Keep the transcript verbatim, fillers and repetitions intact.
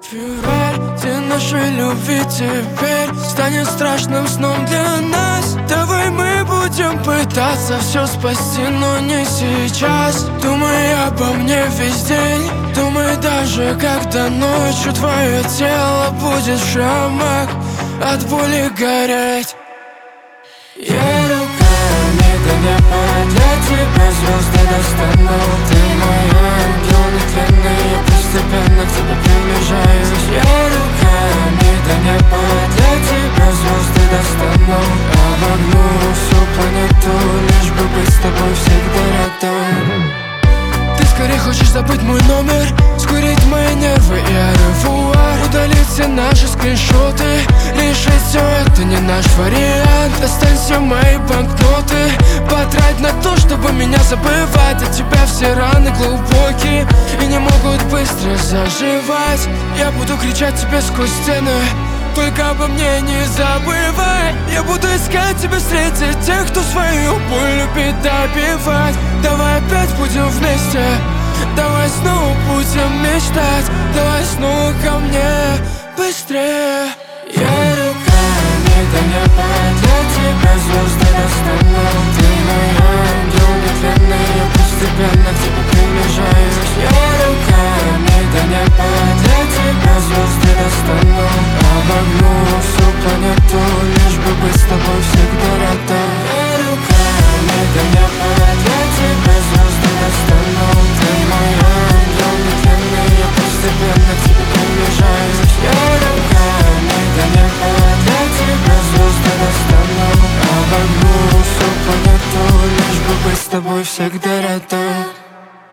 Февраль, день нашей любви теперь станет страшным сном для нас. Давай мы будем пытаться все спасти, но не сейчас. Думай обо мне весь день, думай даже когда ночью твое тело будет в шрамах, от боли гореть. Я руками до неба для тебя звезды достану. Ты мой ангел нетленный, я постепенно к тебе приближаюсь. Я руками до неба для тебя звезды достану. Обогну всю планету, лишь бы быть с тобой всегда рядом. Ты скорее хочешь забыть мой номер, скурить мои нервы и аревуар, удалить все наши скриншоты, решить все это не наш вариант. Достань все мои банкноты, потрать на то, чтобы меня забывать. От тебя все раны глубокие и не могут быстро заживать. Я буду кричать тебе сквозь стены, только обо мне не забывай. Я буду искать тебя среди тех, кто свою боль любит добивать. Давай опять будем вместе, давай снова будем мечтать. Давай снова ко мне, быстрее. Я руками до неба для тебя звезды достану. Ты мой ангел нетленный, я постепенно к тебе приближаюсь. Я руками до неба для тебя звезды достану. Обогну всю планету, лишь бы быть с тобой всегда рядом. Я руками до неба для тебя звезды достану. Ты мой ангел нетленный, я постепенно к тебе приближаюсь. Я руками до неба для тебя звезды достану. Обогну всю планету, лишь бы быть с тобой всегда